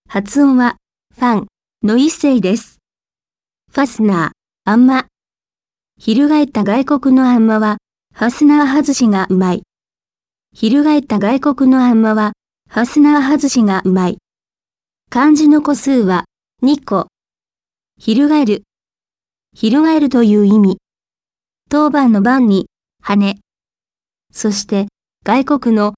発音は、ファンの一声です。ファスナー、あんま。翻った外国のあんまは、ファスナー外しがうまい。翻った外国のあんまは、ファスナー外しがうまい。漢字の個数は、2個。翻る。翻るという意味。当番の番に、羽。そして、外国の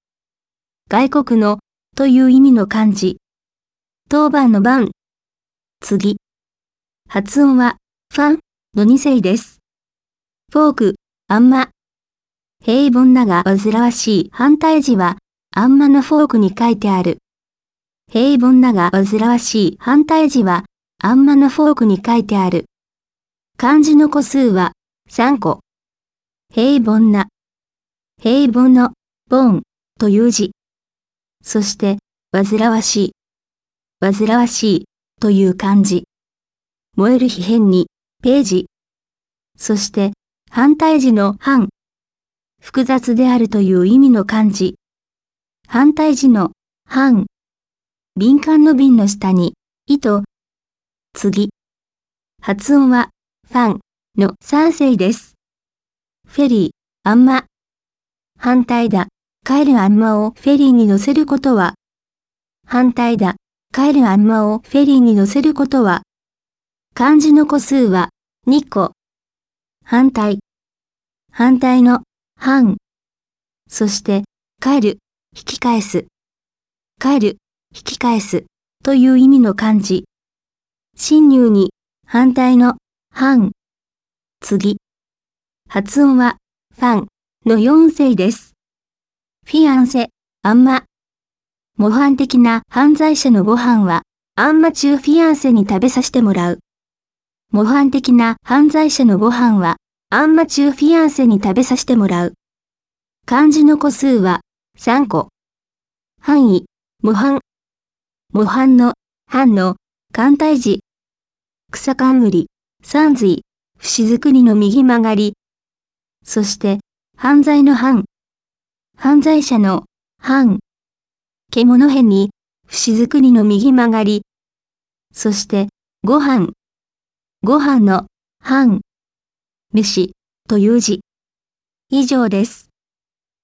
という意味の漢字。当番の番。次。発音は、ファンの二声です。フォーク、あんま。平凡だが煩わしい反対字は、あんまのフォークに書いてある。平凡だが煩わしい反対字は、あんまのフォークに書いてある。漢字の個数は、3個。平凡な。平凡の、凡という字。そして、煩わしい。煩わしいという漢字。燃える皮変に、ページ。そして、反対字の反。複雑であるという意味の漢字。反対字の反。敏感の敏の下に、糸。次。発音は、ファンの三声です。フェリー、あんま。反対だ。帰るあんまをフェリーに乗せることは。反対だ。帰るあんまをフェリーに乗せることは。漢字の個数は、2個。反対。反対の、反。そして、帰る、引き返す。帰る、引き返す、という意味の漢字。侵入に、反対の、反。次。発音は、ファンの4声です。フィアンセ、あんま。模範的な犯罪者のご飯は、あんま中フィアンセに食べさせてもらう。模範的な犯罪者のご飯は、あんま中フィアンセに食べさせてもらう。漢字の個数は、3個。範囲、模範。模範の、範の、簡体字。草冠、三髄、節作りの右曲がり。そして、犯罪の犯。犯罪者の、犯。獣辺に、節作りの右曲がり。そして、ご飯。ご飯の、飯。飯、という字。以上です。